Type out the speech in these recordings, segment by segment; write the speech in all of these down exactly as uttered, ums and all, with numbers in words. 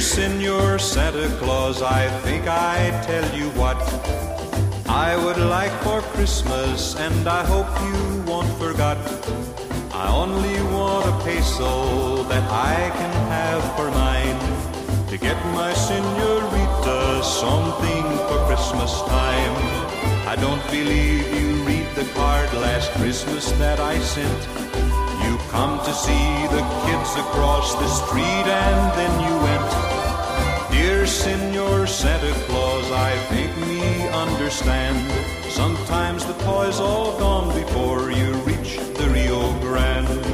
Senor Santa Claus, I think I tell you what I would like for Christmas, and I hope you won't forget. I only want a peso that I can have for mine, to get my senorita something for Christmas time. I don't believe you read the card last Christmas that I sent. You come to see the kids across the street and then you went. Dear Senor Santa Claus, I think me understand. Sometimes the toy's all gone before you reach the Rio Grande.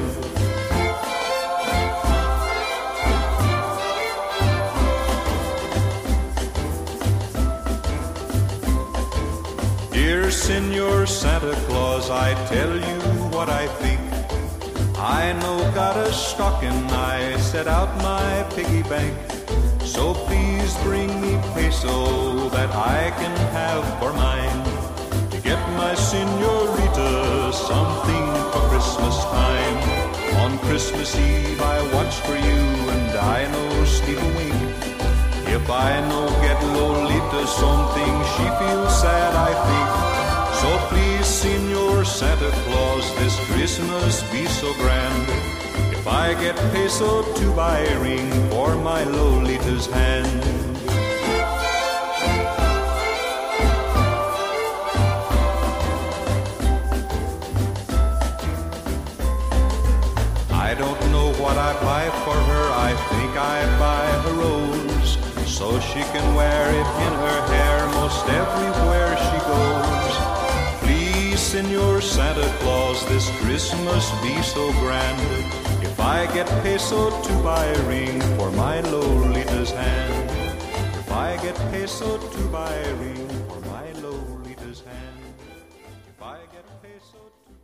Dear Senor Santa Claus, I tell you what I think. I no got a stocking, I set out my piggy bank. So please bring me peso that I can have for mine, to get my senorita something for Christmas time. On Christmas Eve I watch for you and I no steal a wink. If I no get Lolita something, she feels sad, I think. So please, Senor Santa Claus, this Christmas be so grand. If I get peso to buy a ring for my Lolita's hand. I don't know what I buy for her, I think I buy a rose, so she can wear it in her hair most everywhere she goes. Please, Senor Santa Claus, this Christmas be so grand. If I get peso to buy a ring for my Lolita's hand. If I get peso to buy a ring for my Lolita's hand. If I get peso to